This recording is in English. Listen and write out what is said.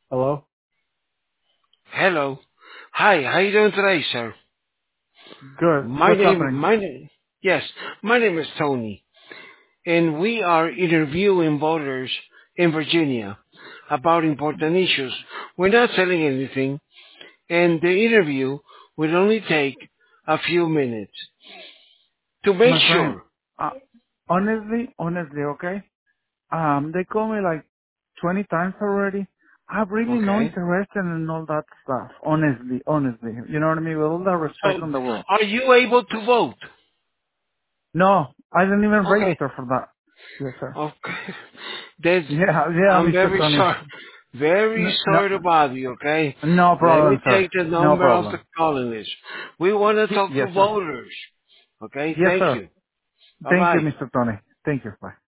Hello? Hello. Hi, how you doing today, sir? Good. What's happening? Yes, my name is Tony, and we are interviewing voters in Virginia about important issues. We're not selling anything, and the interview will only take a few minutes to make My friend, sure. uh, honestly, okay? They called me like 20 times already. I'm really not Okay. interested in all that stuff. Honestly. You know what I mean? With all the respect So, in the world. are you able to vote? No, I didn't even Okay. register for that. Yes, sir. Okay. There's, Yeah, I'm Mr. very Tony. sorry. Very No, sorry to bother you, okay? no Let me problem, sir. take the No number of the problem. calling list. We want to talk Yes, to sir. voters. Okay, Yes, thank sir. you. Thank you, Bye-bye. Mr. Tony. Thank you. Bye.